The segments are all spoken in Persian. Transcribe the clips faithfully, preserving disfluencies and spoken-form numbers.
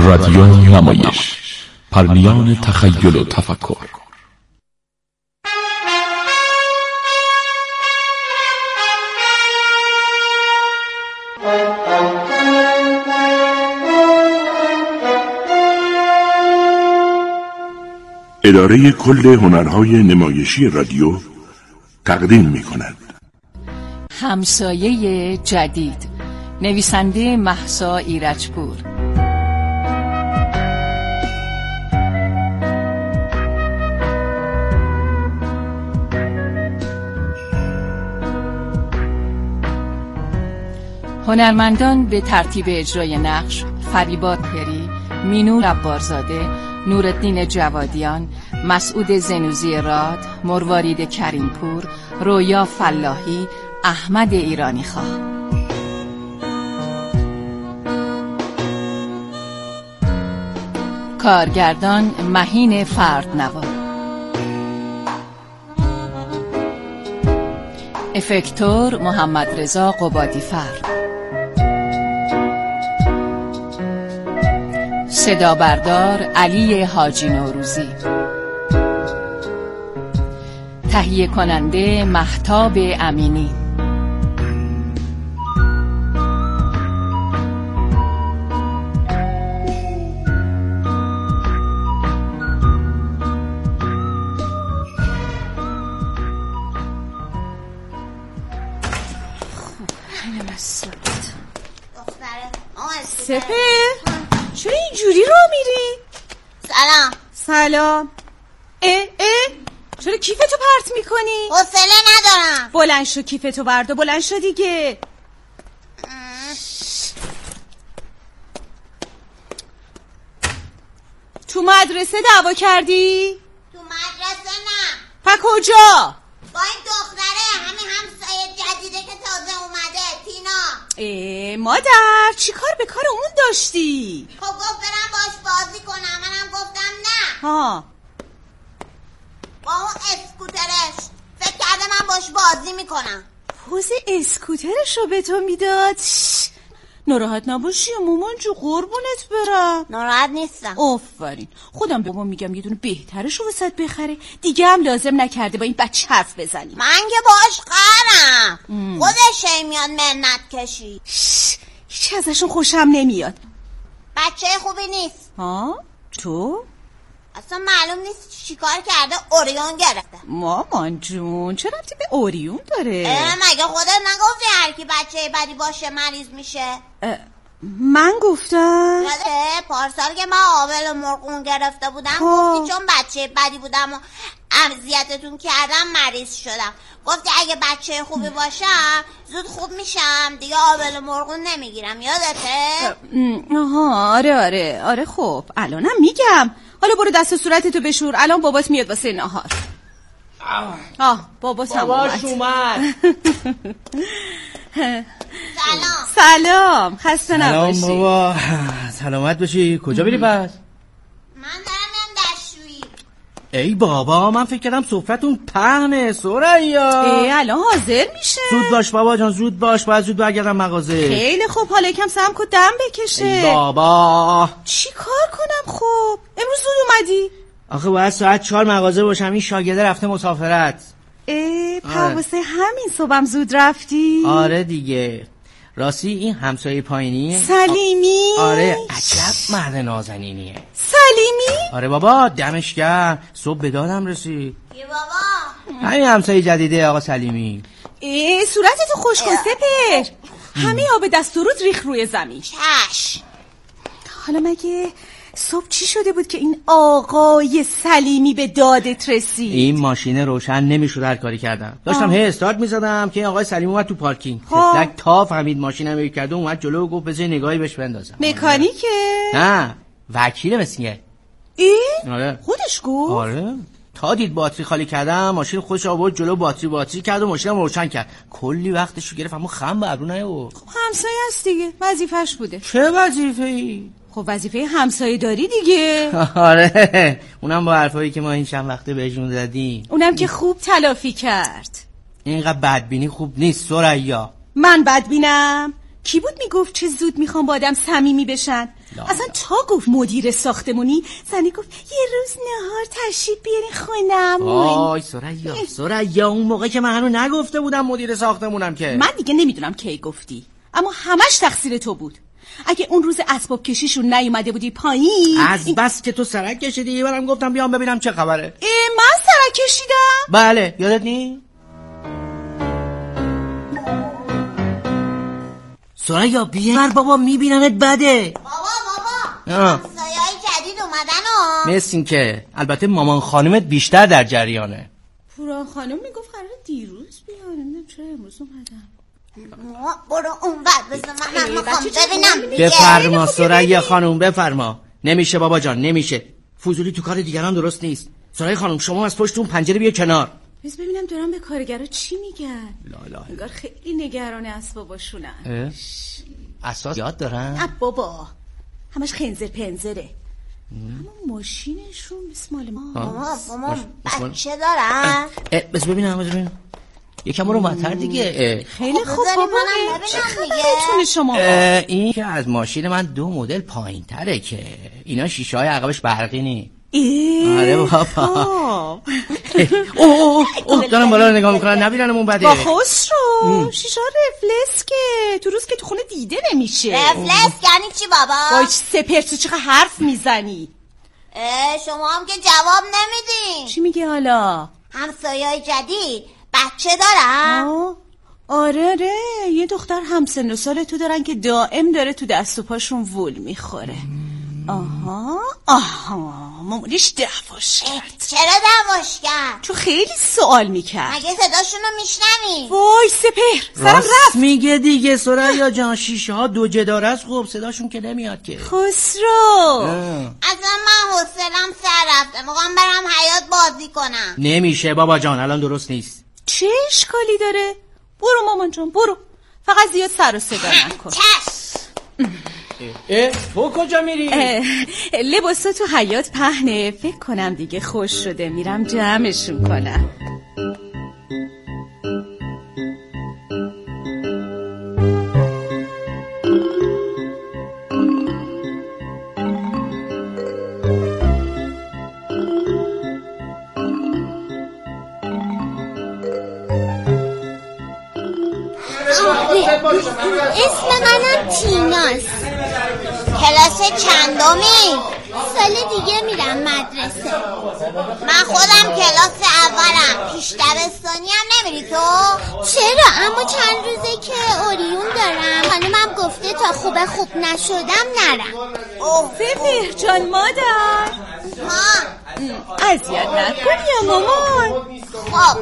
رادیو نمایش، پرنیان تخیل و تفکر. اداره کل هنرهای نمایشی رادیو تقدیم می کند همسایه جدید، نویسنده مهسا ایرجپور. هنرمندان به ترتیب اجرای نقش: فریبا پری، مینور عبارزاده، نورالدین جوادیان، مسعود زنوزی راد، مروارید کریمپور، رویا فلاحی، احمد ایرانی خواه. کارگردان مهین فردنوا. افکتور محمد رضا قبادی فر. صدا بردار علی حاجی نوروزی. تهیه کننده مهتاب امینی. سپه چرا اینجوری را میری؟ سلام. سلام. اه اه چرا کیفتو پرت میکنی؟ حوصله ندارم. بلند شو، کیفتو بردا، بلند شو دیگه. تو مدرسه دعوا کردی؟ تو مدرسه نه. پا کجا؟ با این دختره، همین همسایه جدیده که تازه اومده، تینا. اه مادر چی کار به کار اون داشتی؟ خب گفت برم باش بازی کنم، منم گفتم نه. ها با اون اسکوترش فکر کرده من باش بازی میکنم. پوز اسکوترشو به تو میداد؟ ناراحت نباشی مامان جو، قربونت برم. ناراحت نیستم. آفرین. خودم به مامان میگم یه دونه بهترشو واسط بخره، دیگه هم لازم نکرده با این بچه حرف بزنی. من که باش قرم. خودش میاد منت کشی. هیچ ازشون خوشم نمیاد. بچه خوبی نیست. ها؟ تو؟ اصلا معلوم نیست چی کار کرده، اوریون گرفته. مامان جون چرا ربطی به اوریون داره؟ مگه خودت نگفتی هر کی بچه بدی باشه مریض میشه؟ من گفتم؟ یاده پارسال که من آبل و مرغون گرفته بودم گفتی چون بچه بدی بودم و اذیتتون کردم مریض شدم. گفتی اگه بچه خوبی باشم زود خوب میشم دیگه، آبل و مرغون نمیگیرم. یادته؟ آها آره آره آره. خب الانم میگم. حالا برو دست و صورتتو بشور، الان بابات میاد واسه نهار. آه بابات هم باباش اومد. سلام. سلام، خسته نباشی. سلام بابا، سلامت باشی. کجا میری پس؟ من دارم میام دستشویی. ای بابا من فکر کردم سفرتون پهنه. سوریا ای الان حاضر میشه. زود باش بابا جان، زود باش، باید زود برگردم مغازه. خیلی خوب، حالا یکم سم کن دم بکشه. ای بابا چی کار کنم؟ خب امروز زود اومدی؟ آخه باید ساعت چهار مغازه باشم، این شاگرده رفته مسافرت. ای پس همین صبحم زود رفتی؟ آره دیگه. راستی این همسایه پایینی سلیمی؟ آره عجب مرد نازنینیه. سلیمی؟ آره بابا دمش گرم، صبح به دادم رسید. کی بابا؟ همین همسایه جدیده آقا سلیمی. ای صورتتو خوش کن سپر. همه آب دست و رود ریخ روی زمین. چش. حالا مگه صبح چی شده بود که این آقای سلیمی به دادت رسید؟ این ماشین روشن نمیشد هر کاری کردم. داشتم هی استارت میزدم که این آقای سلیمی اومد تو پارکینگ. تفلک تا فهمید ماشینم هی کرده اومد جلو و گفت بذار نگاهی بهش بندازم. مکانیکه؟ نه وکیل مسیه. ای؟ آره. خودش گفت؟ آره. تا دید باتری خالی کردم ماشین خودش آورد جلو، باتری باتری کرد و ماشینم روشن کرد. کلی وقتشو گرفت اما خم به ابرو نیاورد. خب همسایه است دیگه، وظیفش بوده. چه وظیفه‌ای؟ خب وظیفه همسایه داری دیگه. آره اونم با حرفایی که ما این چند وقته بهشون زدیم. اونم که خوب تلافی کرد. اینقدر بدبینی خوب نیست سریا. من بدبینم؟ کی بود میگفت چه زود میخوام با آدم صمیمی بشن؟ اصلا تا گفت مدیر ساختمونی زنی گفت یه روز نهار تشریف بیارین خونم. وای سریا سریا اون موقع که من هنوز نگفته بودم مدیر ساختمونم که. من دیگه نمیدونم کی گفتی، اما همش تقصیر تو بود. اگه اون روز اسباب کشیشون نیومده بودی پایین از این... بس که تو سرک کشیدی برام گفتم بیام ببینم چه خبره. ای من سرک کشیدم؟ بله یادت نی؟ سریا بیار بابا میبینمت بده. بابا بابا همسایه‌های جدید اومدن ها. مثل این که البته مامان خانومت بیشتر در جریانه. پوران خانم میگفت قراره دیروز بیان، نمیدونم چرا امروز اومدن. برو اون ور بذار من هم میخوام ببینم. بفرما سریا خانم بفرما. نمیشه بابا جان نمیشه، فضولی تو کار دیگران درست نیست. سریا خانم شما از پشت اون پنجره بیا کنار. بس ببینم دارم به کارگرا چی میگن. لا لا انگار خیلی نگران اسباباشونن. اساس یاد دارن؟ نه بابا همش خنزر پنزره. اما ماشینشون مثل مال ما. ماما ماما بچه دارن؟ بس ببینم بس ببینم یکم رو مطر دیگه. خیلی خوب بابا ببینم شما. این که از ماشین من دو مدل پایین تره که اینا شیشه های عقبش برقی نی. آره بابا. اوه اوه دارم بالا رو نگاه میکنن نبیننمون بده. با خسرو شیشه رفلس که تو روز که تو خونه دیده نمیشه. رفلس یعنی چی بابا؟ باید سپر تو چقدر حرف میزنی؟ شما هم که جواب نمیدین. چی میگه حالا؟ همسایه‌های جدید بچه دارن؟ آره آره یه دختر همسن و سال تو دارن که دائم داره تو دست و پاشون وول میخوره. آها آها مامانش دعواش کرد. چرا دعواش کرد؟ تو خیلی سوال میکرد. مگه صداشونو میشنوی؟ وای سپهر سرم رفت. میگه دیگه سریا جان شیشه ها دو جدار است. خب صداشون که نمیاد که. خسرو اصلا من حوصله‌ام سر رفته، میخوام برم حیاط بازی کنم. نمیشه بابا جان الان درست نیست. چه اشکالی داره؟ برو مامان جان برو، فقط زیاد سر و صدا نکن. اه تو کجا میری؟ لباسا تو حیاط پهنه، فکر کنم دیگه خوش شده، میرم جمعشون کنم. اسم منم تیناست. کلاس چندمی؟ سال دیگه میرم مدرسه. من خودم کلاس اولم. پیش دبستانی هم نمیری تو؟ چرا؟ اما چند روزه که اوریون دارم. خانمم گفته تا خوب خوب نشدم نرم. اوه ففر جان مادر ها اذیت نکنی یا مامان. خب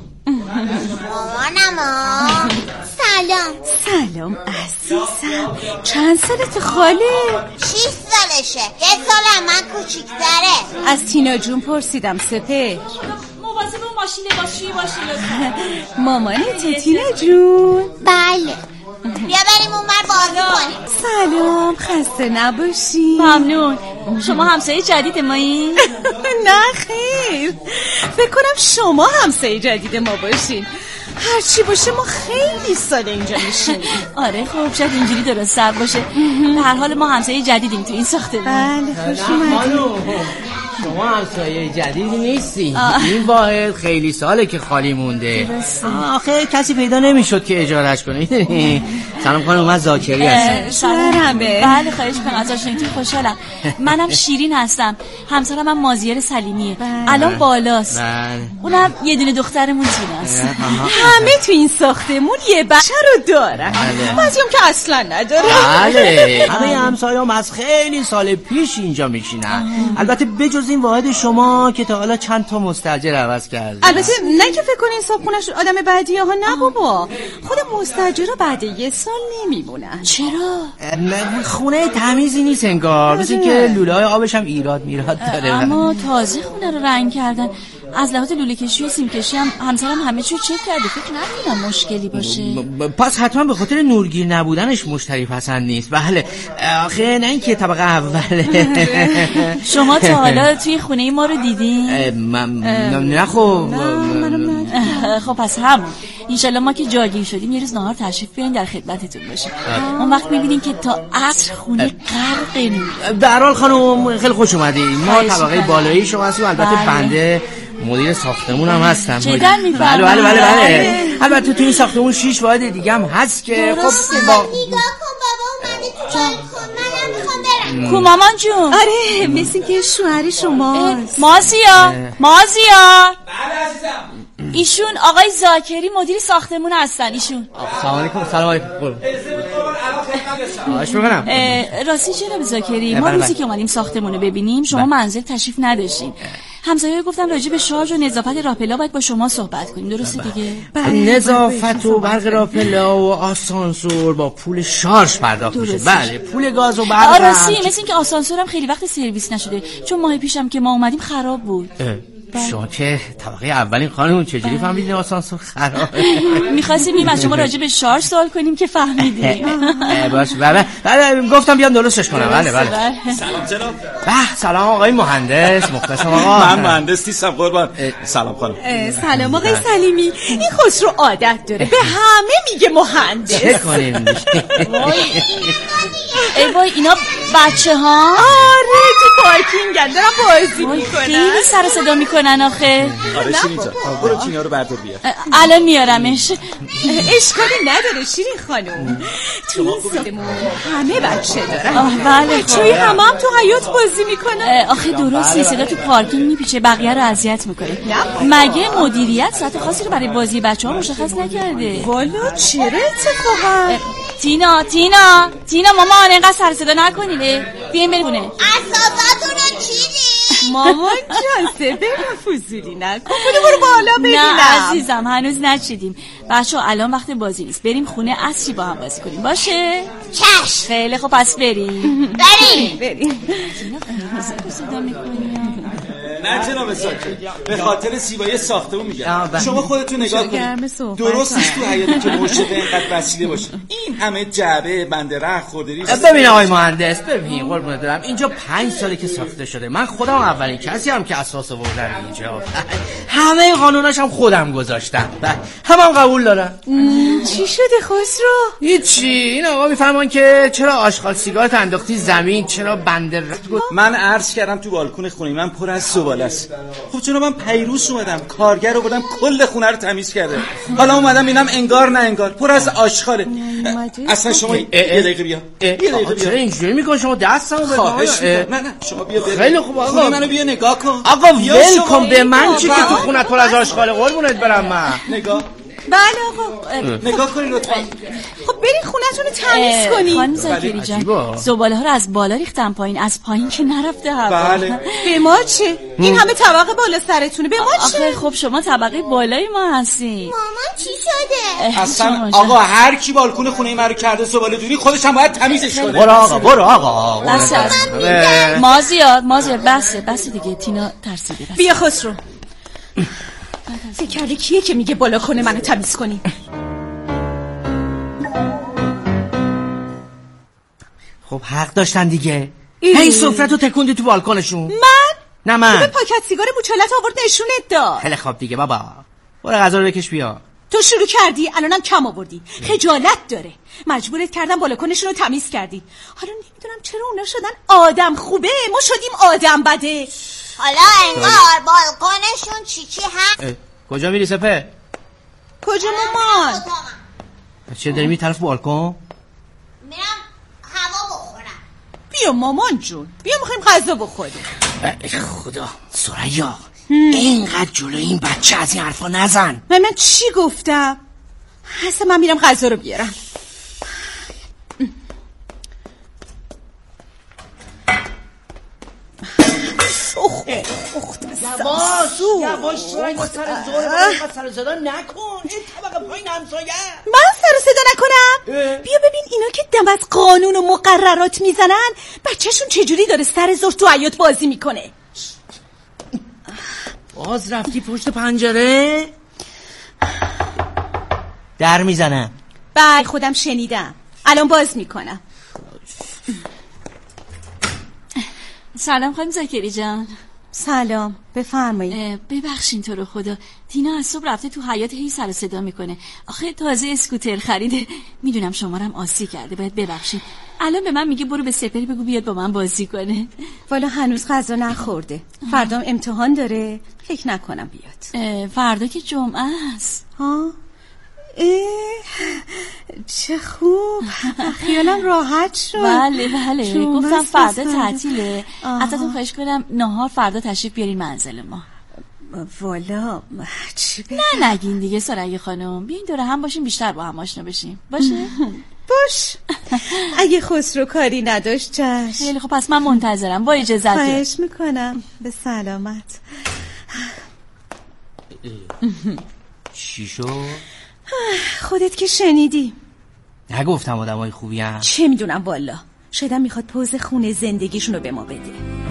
مامانم ها. سلام. سلام عزیزم، چند سالت خاله؟ شیش سالشه. یه سالم من کوچیک‌تره. از تینا جون پرسیدم سپر. مواظب اون ماشین لباسشویی باشی لطفا. مامانت تینا جون؟ بله. بیا بریم اون بر بازی کنیم. سلام خسته نباشی. ممنون. شما همسایه جدید مایی؟ نه خیر، فکر کنم شما همسایه جدید ما باشین. هرچی باشه ما خیلی سال اینجا میشیم. آره خب شاید اینجوری درست سر باشه. به هر حال ما همسایه جدیدیم تو این ساختمون. بله خوش اومدید. شما همسایه جدیدی نیستی. این واحد خیلی ساله که خالی مونده. آخه کسی پیدا نمیشد که اجارهش کنه. سلام خانم من زاکری هستم. سلام. بله خواهش می‌کنم از آشنایتون خوشحالم. منم شیرین هستم. همسرم هم مازیار سلیمیه. الان بالاست. بله. اونم یه دونه دخترمون تیناست. همه تو این ساختمون یه بچه رو دارن. بعضیام که اصلا نداره. بله. همه همسایه‌ام از خیلی سال پیش اینجا میشینن. البته بجز این واحد شما که تا حالا چند تا مستاجر عوض کرده. البته نه که فکر کنین صاحبخونه‌ش آدم بدیه ها. نه بابا، خود مستاجرها بعد یه سال نمیمونن. چرا؟ خونه تمیزی نیست انگار، مثل که لوله‌های آبش هم ایراد میراد داره. اما تازه خونه رو رنگ کردن. از لحاظ لوله کشی و سیم کشی هم همسرم همه چیو چک کرده، فکر نکنم مشکلی باشه. پس حتما به خاطر نورگیر نبودنش مشتری پسند نیست. بله آخه نه اینکه طبقه اوله. شما تا حالا توی خونه ما رو دیدین؟ من نه خب. خب پس همون انشالله ما که جاگیر شدیم یه روز نهار تشریف بیارین در خدمتتون باشیم. اون وقت میبینین که تا عصر خونه غرق نور. در حال خانم خیلی خوش اومدین. ما طبقه بالایی شما هستیم، البته بنده مدیر ساختمون هم هستم. چقدر میفهمم. بله بله بله بله. البته تو این ساختمون شش واحد دیگه هم هست که خب با... نگاه کن بابا اومده تو بالکن، منم میخوام برم. کو مامان جون؟ آره مثل که شوهر شماست. مازیار مازیار. بله عزیزم. ایشون آقای زاکری مدیر ساختمون هستن. ایشون سلام علیکم. سلام علیکم. آش میکنم. راستی جناب زاکری ما روزی که اومدیم ساختمونو ببینیم شما منزل تشریف نداشتین. همسایه‌ها گفتن راجع به شارژ و نظافت راهپلا باید با شما صحبت کنیم، درسته دیگه؟ نظافت و برق راهپلا و آسانسور با پول شارژ پرداخت میشه. بله پول گاز و برق. راستی مثل اینکه آسانسورم خیلی وقت سرویس نشده، چون ماه پیشم که ما اومدیم خراب بود. شما که طبقه اولین خانمون چجوری فهمیدین آسانسور خرابه؟ می‌خواستیم این شما راجع به شارژ سوال کنیم که فهمیدیم. باش بله بله گفتم بیام درستش کنم. بله بله. سلام جناب. به سلام آقای مهندس. مخلصم آقا. من مهندس نیستم قربان. سلام خانم. سلام آقای سلیمی. این خسرو عادت داره به همه میگه مهندس. چه کنیم؟ ای وای اینا بچه ها؟ آره تو پارکینگن دارن بازی میکنن. خیلی سر صدا میکنن آخه. آره شیرین جان برو کیمیا رو بردار بیار. الان میارمش. اشکالی نداره شیرین خانم. تو این ساختمون همه بچه دارن. آه بله بچه‌های همه هم تو حیاط بازی میکنن. آخه درسته صدا تو پارکینگ میپیچه، بقیه رو اذیت میکنه. مگه مدیریت ساعت خاصی رو برای بازی بچه‌ها مشخص نکرده؟ والا چرا اتفاقا؟ تینا تینا تینا مامان اینقدر سر صدا نکنید. بیاین بریم خونه. اساساتون رو چیدی؟ مامان جان سبه فضولی نکن. برو بالا ببینم. نه عزیزم هنوز نچیدیم. بچه‌ها الان وقت بازی نیست، بریم خونه عصری با هم بازی کنیم باشه؟ چشم. خیلی خب پس بریم. بریم. بریم. صدا می‌کنی؟ نه جناب زاکری به خاطر زیبایی ساختمون میگم. شما خودتون نگاه کنید. درست نیست تو حیاتی که مرشد اینقدر وسیله باشه. این همه جعبه بنده ره خوردری. ببین آقای مهندس ببین قربونت برم اینجا پنج ساله که ساخته شده. من خودم اولین کسی هم که اساس آوردم اینجا. همه قانوناش هم خودم گذاشتم. همون قبول دارم. چی شده خسرو؟ هیچی. این آقا میفهمن که چرا آشغال سیگارت انداختی زمین، چرا بنده ره. من عرض کردم تو بالکن خونه من پر از زباله است. خب چون من پیروز اومدم کارگر رو بردم کل خونه رو تمیز کرده. حالا اومدم اینم انگار نه انگار پر از آشغاله. اصلا شما یه دقیقه بیا. یه دقیقه بیا. چرا اینجوری میکنی شما دستمو بده؟ خواهش میکنم. نه نه شما بیا بیا. خیلی خوب آقا. خونه منو بیا نگاه کن. آقا ول کن به من چی که تو خونت پر از آشغاله قربونت برم من. نگاه. بله آقا نگاه کنید لطفا. خب برین خونتون رو تمیز کنید. خانم زاکری جان زباله ها رو از بالا ریختم پایین، از پایین که نرفته هوا. بله. به ما چه؟ این همه طبقه بالا سرتونه، به ما چه؟ آخه خب شما طبقه بالای ما هستین. مامان چی شده؟ اصلا آقا هر کی بالکن خونه من رو کرده زباله دوری خودش هم باید تمیزش کنه. برو آقا برو آقا. بس مازیار مازیار بس بس دیگه تینا ترسیده. بیا خسرو. فکر کرده کیه که میگه بالا کنه منو تمیز کنی؟ خب حق داشتن دیگه. هی سفرتو تکوندی تو بالکنشون. من؟ نه من. تو پاکت سیگار موچالت آورد نشونت داد. خیلی خوب دیگه بابا. برو غذا رو بکش بیا. تو شروع کردی الانم کم آوردی. خجالت داره. مجبورت کردم بالکنشون رو تمیز کردی. حالا نمیدونم چرا اونا شدن آدم خوبه ما شدیم آدم بده. حالا انگار بالکنشون چی چی هست. کجا میری سپه؟ کجا مامان؟ چه داری می طرف بالکن؟ میرم هوا بخورم. بیا مامان جون بیا میخوایم غذا بخوریم. خدا سریا اینقدر جلو این بچه از این حرفا نزن. من من چی گفتم؟ اصلا من میرم غذا رو بیارم. اخ اخ یواش یواش سر زور سر صدا نکن. این طبقه پایین همسایه. من سر صدا نکنم؟ بیا ببین اینا که دم از قانون و مقررات میزنن بچهشون چجوری داره سر زور تو حیاط بازی میکنه. باز رفتی پشت پنجره؟ در میزنم. بله خودم شنیدم، الان باز میکنم. سلام خانم زکری جان. سلام، بفرمایید. ببخشین تو رو خدا، تینا از صبح رفته تو حیاط هی سر و صدا میکنه. آخه تازه اسکوتر خریده، میدونم شما رو هم آسی کرده، باید ببخشید. الان به من میگه برو به سپر بگو بیاد با من بازی کنه. والا هنوز غذا نخورده، فردام امتحان داره، فکر نکنم بیاد. فردا که جمعه است. ها؟ چه خوب، خیالم راحت شد. بله بله، گفتم فردا تعطیله، ازتون خواهش کنم نهار فردا تشریف بیارین منزل ما. والا چی بگم؟ نه نگین دیگه سارنگ خانم، بیاین دوره هم باشیم، بیشتر با هم آشنا بشیم. باشه؟ باش. اگه خسرو کاری نداشت چشم. خیلی خب، پس من منتظرم. با اجازت. خواهش میکنم، به سلامت. چی شد؟ خودت که شنیدی. نگفتم آدمای خوبی هم. چه میدونم والا، شایدم میخواد پوز خونه زندگیشونو به ما بده.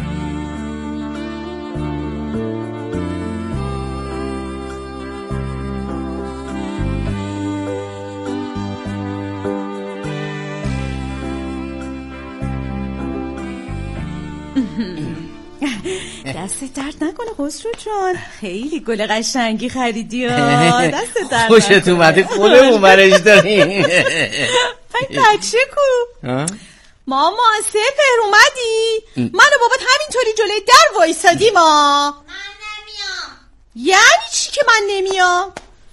دست درد نکنه خسرو جان، خیلی گل قشنگی خریدی. دست درد خوشت اومده، خودمون برش داریم. پای بچه کو؟ ماما سپر اومدی؟ من و بابات همینطوری جلوی در وایسادیم. ما من نمیام. یعنی چی که من نمیام؟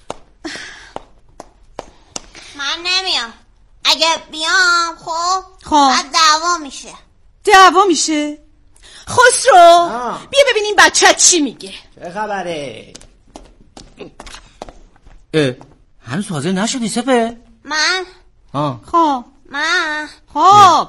من نمیام. اگه بیام خب خب بعد دعوا میشه. دعوا میشه؟ خسرو آه. بیا ببینیم بچه چی میگه. چه خبره؟ اه هنوز حاضر نشدی سپه؟ من آه. خب من خب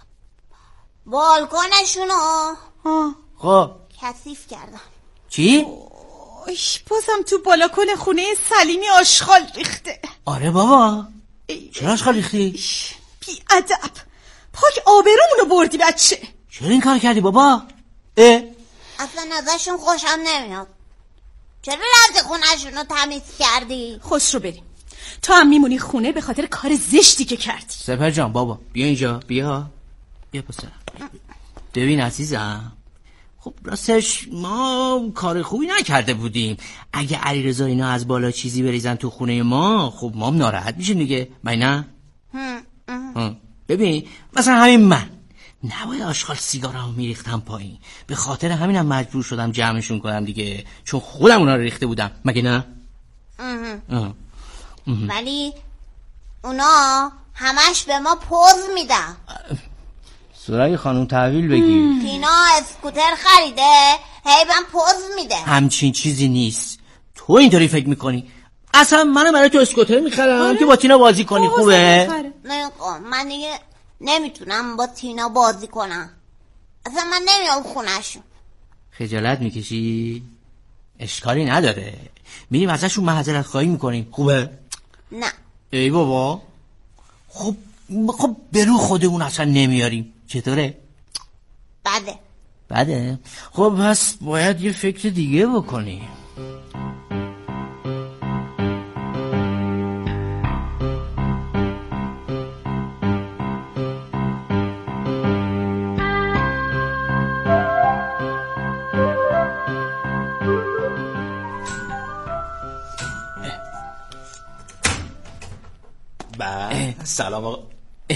بالکنشونو خب کثیف کردم. چی؟ بازم تو بالکن خونه سلیمی آشغال ریخته. آره بابا، چرا آشغال ریختی؟ بی ادب، پاک آبرومونو بردی بچه. چرا این کار کردی بابا؟ اه؟ اصلا ازشون خوشم نمیاد. چرا رفتی خونه‌شون رو تمیز کردی؟ خوش رو بریم، تو هم میمونی خونه به خاطر کار زشتی که کردی. سپر جان بابا بیا اینجا، بیا بیا پسر. ببین عزیزم، خب راستش ما کار خوبی نکرده بودیم. اگه علیرضا اینا از بالا چیزی بریزن تو خونه ما، خب ما هم ناراحت میشیم دیگه، من نه؟ ببین مثلا همین من نوای آشغال سیگارمو میریختم پایین، به خاطر همینم مجبور شدم جمعشون کنم دیگه، چون خودم اونا رو ریخته بودم، مگه نه؟ ولی اونا همش به ما پوز میدن. سرای خانم تحویل بگیر. تینا اسکوتر خریده، هی من پوز میده. همچین چیزی نیست، تو اینطوری فکر میکنی. اصلا منو برای تو اسکوتر میخرم آره؟ که با تینا بازی کنی. خوبه؟ نه من دیگه نمیتونم با تینا بازی کنم، اصلا من نمیام خونه‌شون. خجالت میکشی؟ اشکالی نداره، میریم ازشون معذرت خواهی میکنیم. خوبه؟ نه. ای بابا خب خب برو خودمون اصلا نمیاریم، چطوره؟ بده. بده؟ خب پس باید یه فکر دیگه بکنیم. سلام آقا.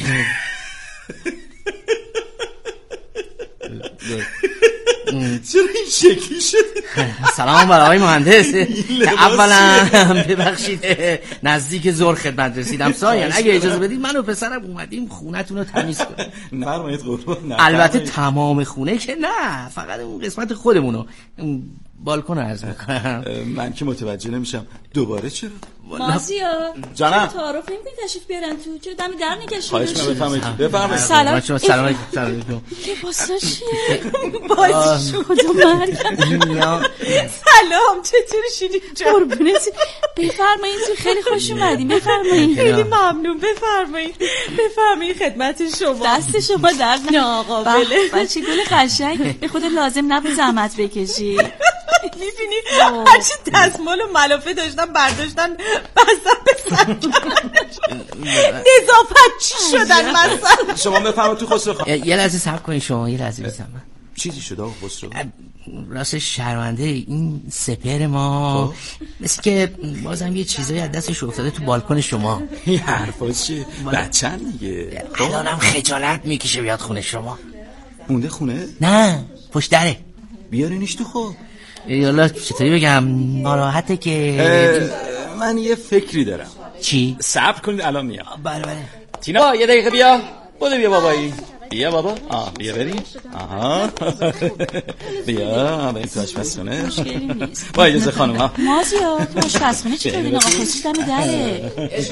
چرا این شکلی شد؟ سلام برای آقای مهندس. اولا ببخشید نزدیک ظهر خدمت رسیدم. ثانیا اگه اجازه بدید من و پسرم اومدیم خونتون رو تمیز کنیم. نفرمایید قربان. البته تمام خونه که نه، فقط اون قسمت خودمونو، بالکن عرض میکنم. من که متوجه نمیشم دوباره چرا؟ مازیار جانم تعارف نمی‌کنی تشریف بیارن تو؟ چرا دم در نگشتی؟ خواهش می‌کنم بفرمایید بفرمایید. سلام سلام سلام علیکم. لباسا چیه؟ بازی شد خدا مرگم. سلام چطوری شدی جان؟ قربونت. بفرمایید تو، خیلی خوش اومدین. بفرمایید. خیلی ممنون. بفرمایید بفرمایید خدمت شما. دست شما درد ناقابله. بچه گل قشنگ، به خود لازم نبود زحمت بکشی. میبینی هرچی دستمال و ملافه داشتن برداشتن بستن به سر نظافت چی شدن مثلا. شما بفرمایید تو خسرو خان. یه لحظه صبر کنید شما، یه لحظه بزنم. چیزی شده آقا خسرو؟ راست شرمنده این سپر ما مثل که بازم یه چیزایی از دستش افتاده تو بالکن شما. این حرفا چیه؟ بچن دیگه. الانم خجالت میکشه بیاد خونه شما. مونده خونه؟ نه پشت دره. بیارینش تو. خب یالا چطوری بگم، ناراحته که من یه فکری دارم. چی؟ صبر کنید الان میام. بله بله. تینا یه دقیقه بیا. بوده بیا بابایی. بیا بابا. آه بیا بریم. آها بیا بریم تو آشپزخونه. مشکلی نیست. با اجازه خانم ها. مازیار تو آشپزخونه چی کردی؟ آقا خصوص دم دره.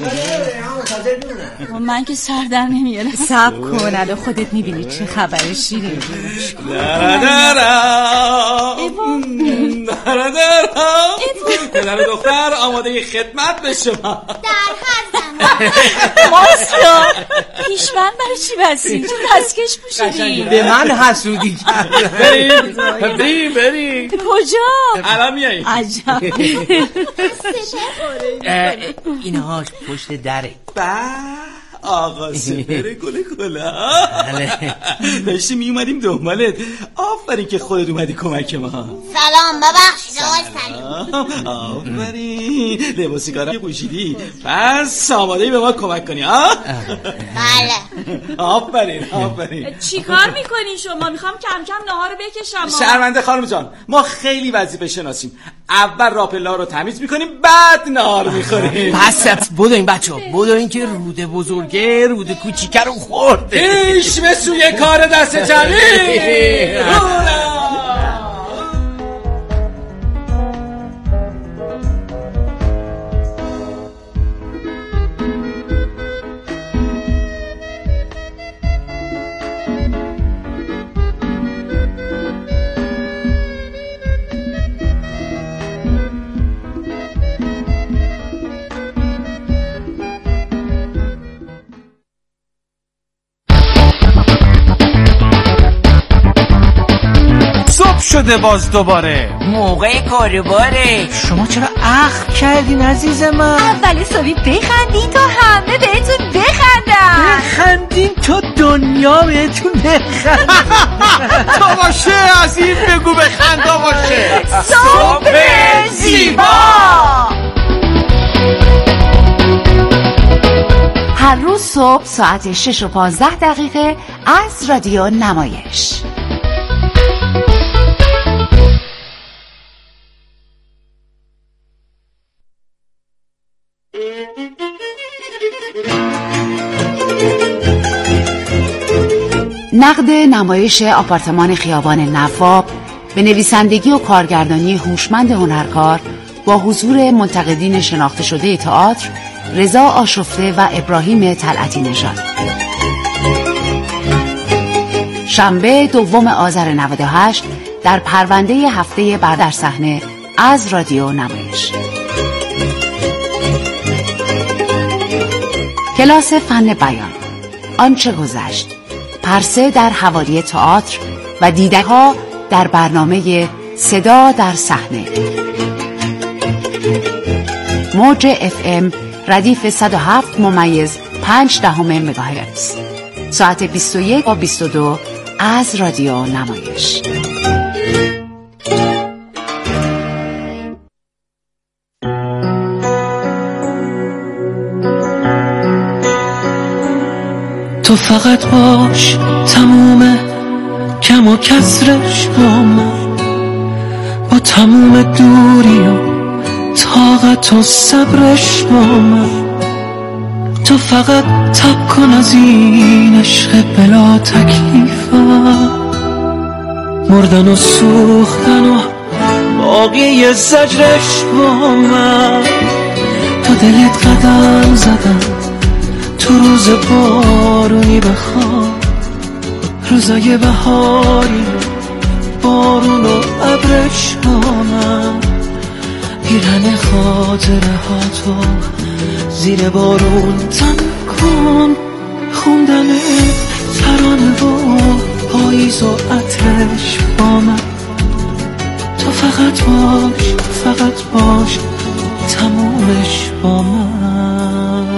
من که سر در نمیارم. صبر کن الان خودت میبینی چه خبره شیرین. درا درا درا درا پدر دختر آماده خدمت به شما. در هر زمان. مازیار پیشمن برای چی بسی؟ تو دستکش پوشیدی. به من حسودی کرد. بریم بریم بریم. کجا؟ الان میاییم. عجب. اینها پشت دره. آقا سپر گل گلا داشتی می اومدیم دنبالت. آفرین که خودت اومدی کمک ما. سلام ببخشید آقای سلیم. آفرین لباسی کارم پوشیدی پس آماده به ما کمک کنی. آه بله آفرین آفرین. چی کار میکنین شما؟ میخوام کم کم نهار رو بکشم. شرمنده خانم جان ما خیلی وظیفه شناسیم. اول راپلا رو تمیز میکنیم بعد نهار میخوریم. پس بدو این بچه ها بدو این که روده بزرگه روده کوچیکه رو خورده. پیش به سوی کار دست جمعی. شده باز دوباره موقع کاروباره. شما چرا اخ کردین عزیز من؟ اول صبحی بخندین تا همه بهتون بخندن. بخندین تا دنیا بهتون بخند. تا باشه از این بگو بخندا باشه. صبح زیبا هر روز صبح ساعت شش و پانزده دقیقه از رادیو نمایش. نقد نمایش آپارتمان خیابان نواب به نویسندگی و کارگردانی هوشمند هنرکار با حضور منتقدین شناخته شده تئاتر رضا آشفته و ابراهیم طلعتی نژاد. شنبه دوم آذر نود و هشت در پرونده هفته بعد در صحنه از رادیو نمایش. کلاس فن بیان، آنچه گذشت، پرسه در حوالی تئاتر و دیده‌ها در برنامه صدا در صحنه. موج اف ام ردیف صد و هفت ممیز پنج دهم مگاهرتز ساعت بیست و یک و بیست و دو از رادیو نمایش. تو فقط باش تموم کم و کسرش با من، با تموم دوری و طاقت و صبرش با من. تو فقط تب کن از این عشق بلا تکلیفم، مردن و سوختن و باقی زجرش با من. تو دلت قدم زدن تو روز بارونی بخواب، روزای بهاری بارون و ابرش با من. پیرهن خاطره ها تو زیر بارون تن کن، خوندن ترانه و پاییز و عطرش با من. تو فقط باش، فقط باش، تمومش با من.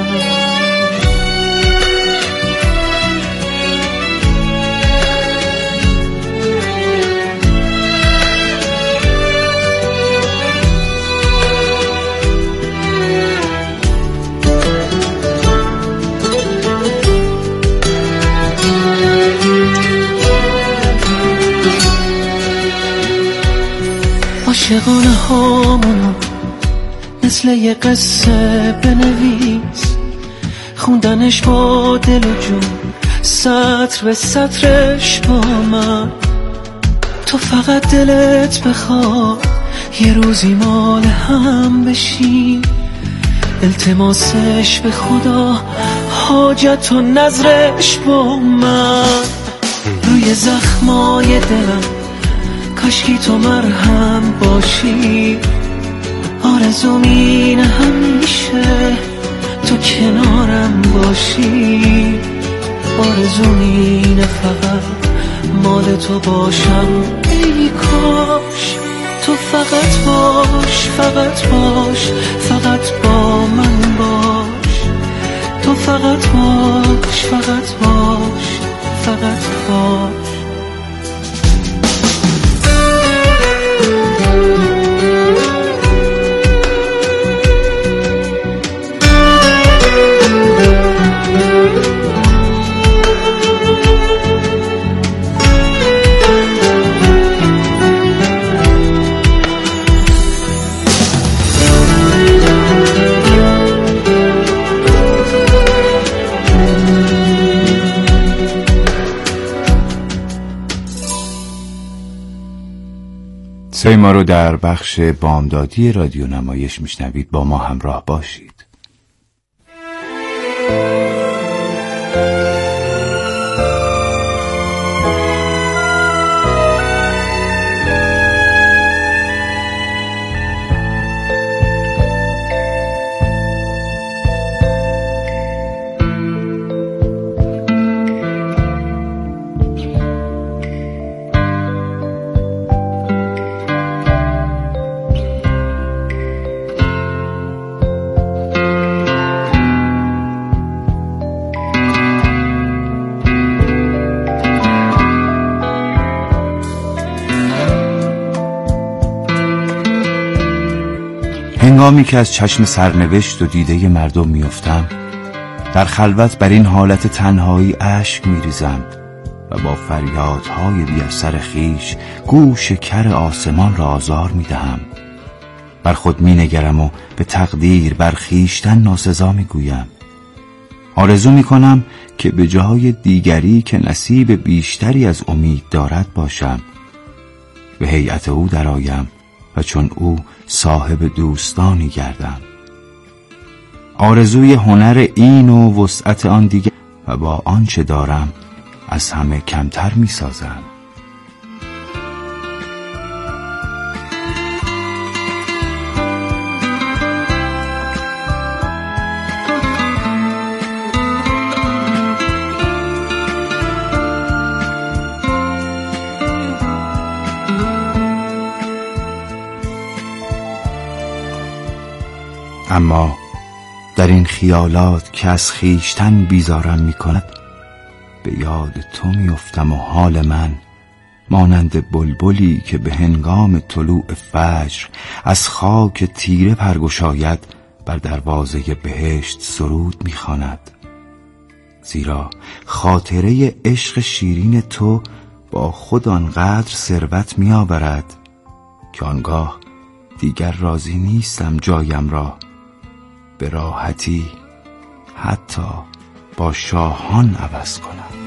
عاشقانه هامونو مثل یه قصه بنویس، خوندنش با دل و جون، سطر به سطرش با من. تو فقط دلت بخواد یه روزی مال هم بشی، التماسش به خدا، حاجت و نظرش با من. روی زخمای دلم کاشکی تو مرهم باشی، آرزوم اینه همیشه تو کنارم باشی. آرزوم اینه فقط مال تو باشم، ای کاش تو فقط باش، فقط باش، فقط با من باش. تو فقط باش، فقط باش، فقط باش. صدای ما رو در بخش بامدادی رادیو نمایش میشنوید. با ما همراه باشید. هنگامی که از چشم سرنوشت و دیده مردم میافتم، در خلوت بر این حالت تنهایی اشک میریزم و با فریادهای بی اثر خویش گوش کر آسمان را آزار میدهم. بر خود مینگرم و به تقدیر بر خویشتن ناسزا میگویم. آرزو میکنم که به جای دیگری که نصیب بیشتری از امید دارد باشم، به هیئت او درآیم و چون او صاحب دوستانی گردم. آرزوی هنر این و وسعت آن دیگر و با آنچه دارم از همه کمتر می سازم. اما در این خیالات که از خویشتن بیزارم می کند، به یاد تو می افتم و حال من مانند بلبلی که به هنگام طلوع فجر از خاک تیره پرگشاید بر دروازه بهشت سرود می خواند. زیرا خاطره عشق شیرین تو با خود آنقدر ثروت می آورد که آنگاه دیگر راضی نیستم جایم را به راحتی حتی با شاهان عوض کنم.